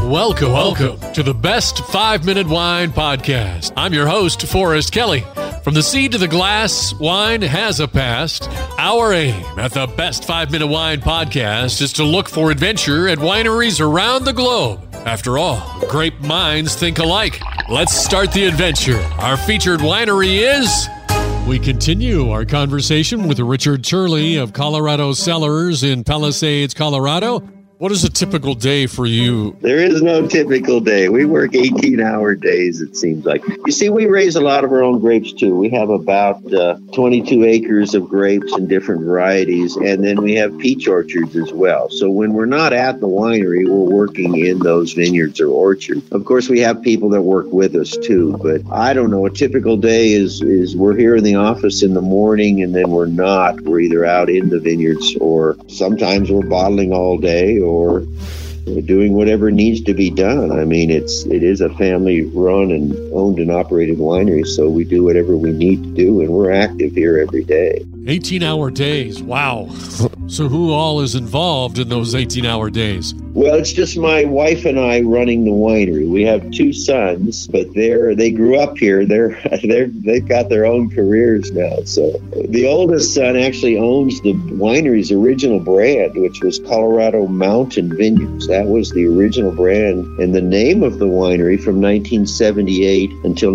Welcome to the Best 5-Minute Wine Podcast. I'm your host, Forrest Kelly. From the seed to the glass, wine has a past. Our aim at the Best 5-Minute Wine Podcast is to look for adventure at wineries around the globe. After all, great minds think alike. Let's start the adventure. Our featured winery is... We continue our conversation with Richard Turley of Colorado Cellars in Palisades, Colorado. What is a typical day for you? There is no typical day. We work 18-hour days, it seems like. You see, we raise a lot of our own grapes, too. We have about 22 acres of grapes in different varieties, and then we have peach orchards as well. So when we're not at the winery, we're working in those vineyards or orchards. Of course, we have people that work with us, too. But I don't know. A typical day is we're here in the office in the morning, and then we're not. We're either out in the vineyards, or sometimes we're bottling all day, or doing whatever needs to be done. I mean, it is a family-run and owned and operated winery, so we do whatever we need to do, and we're active here every day. 18-hour days. Wow. So who all is involved in those 18-hour days? Well, it's just my wife and I running the winery. We have two sons, but they grew up here. They've got their own careers now. So the oldest son actually owns the winery's original brand, which was Colorado Mountain Vineyards. That was the original brand and the name of the winery from 1978 until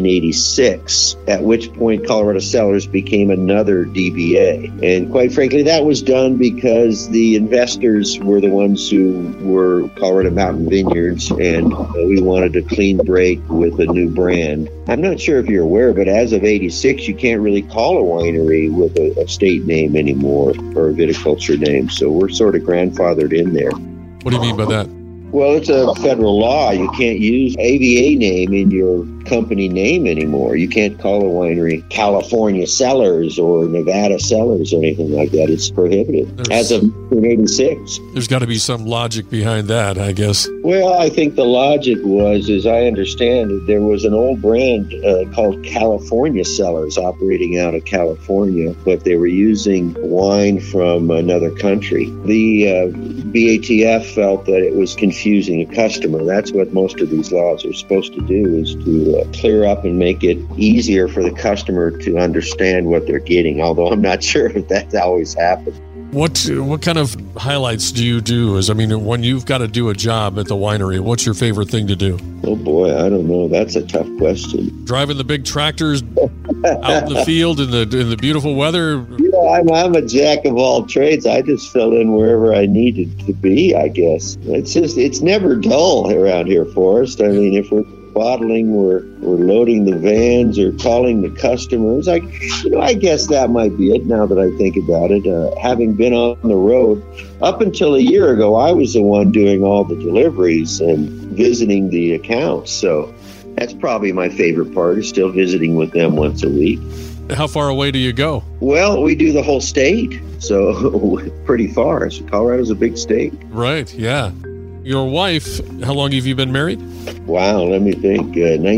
1986, at which point Colorado Cellars became another DBA. And quite frankly, that was done because the investors were the ones who were Colorado Mountain Vineyards, and we wanted a clean break with a new brand. I'm not sure if you're aware, but as of 86, you can't really call a winery with a state name anymore or a viticulture name. So we're sort of grandfathered in there. What do you mean by that? Well, it's a federal law. You can't use ABA name in your company name anymore. You can't call a winery California Cellars or Nevada Cellars or anything like that. It's prohibited as of 1986. There's got to be some logic behind that, I guess. Well, I think the logic was, as I understand it, there was an old brand called California Cellars operating out of California, but they were using wine from another country. The BATF felt that it was confusing a customer. That's what most of these laws are supposed to do, is to clear up and make it easier for the customer to understand what they're getting, although I'm not sure if that's always happened. What kind of highlights do you do? When you've got to do a job at the winery, what's your favorite thing to do? Oh boy, I don't know. That's a tough question. Driving the big tractors out in the field in the beautiful weather? I'm a jack of all trades. I just fill in wherever I needed to be, I guess. It's never dull around here, Forrest. I mean, if we're bottling, we're loading the vans or calling the customers. I guess that might be it now that I think about it. Having been on the road, up until a year ago, I was the one doing all the deliveries and visiting the accounts. So that's probably my favorite part, is still visiting with them once a week. How far away do you go? Well, we do the whole state, so pretty far. So Colorado's a big state. Right, yeah. Your wife, how long have you been married? Wow, let me think.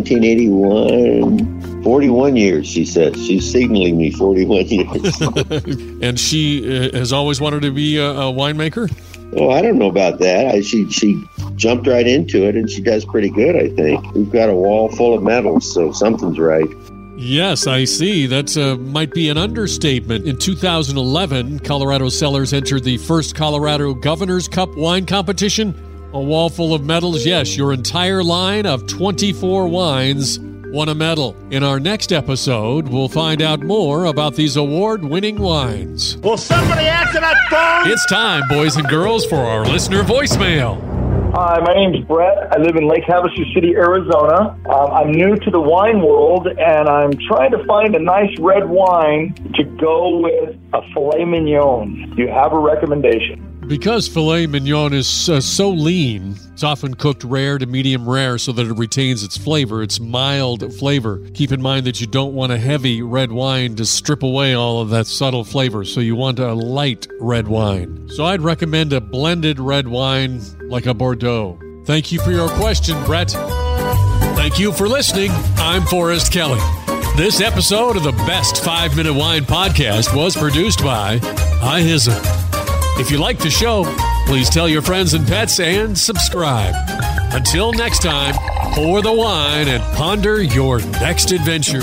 1981, 41 years, she says. She's signaling me 41 years. And she has always wanted to be a winemaker? Oh, I don't know about that. She jumped right into it, and she does pretty good, I think. We've got a wall full of medals, so something's right. Yes, I see. That might be an understatement. In 2011, Colorado Cellars entered the first Colorado Governor's Cup wine competition. A wall full of medals. Yes, your entire line of 24 wines won a medal. In our next episode, we'll find out more about these award-winning wines. Will somebody answer that phone? It's time, boys and girls, for our listener voicemail. Hi, my name's Brett. I live in Lake Havasu City, Arizona. I'm new to the wine world, and I'm trying to find a nice red wine to go with a filet mignon. Do you have a recommendation? Because filet mignon is so lean, it's often cooked rare to medium rare so that it retains its flavor, its mild flavor. Keep in mind that you don't want a heavy red wine to strip away all of that subtle flavor, so you want a light red wine. So I'd recommend a blended red wine like a Bordeaux. Thank you for your question, Brett. Thank you for listening. I'm Forrest Kelly. This episode of the Best 5-Minute Wine Podcast was produced by iHizzle. If you like the show, Please tell your friends and pets and subscribe. Until next time, pour the wine and ponder your next adventure.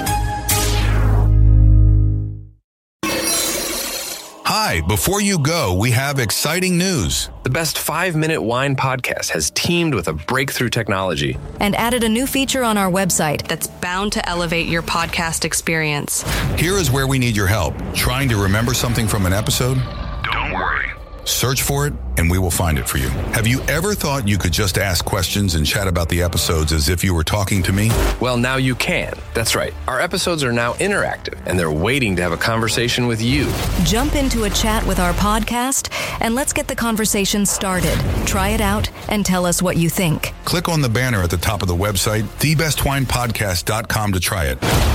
Hi, before you go, we have exciting news. The Best 5 Minute Wine podcast has teamed with a breakthrough technology and added a new feature on our website that's bound to elevate your podcast experience. Here is where we need your help. Trying to remember something from an episode? Don't worry. Search for it, and we will find it for you. Have you ever thought you could just ask questions and chat about the episodes as if you were talking to me? Well, now you can. That's right. Our episodes are now interactive, and they're waiting to have a conversation with you. Jump into a chat with our podcast, and let's get the conversation started. Try it out and tell us what you think. Click on the banner at the top of the website, thebestwinepodcast.com, to try it.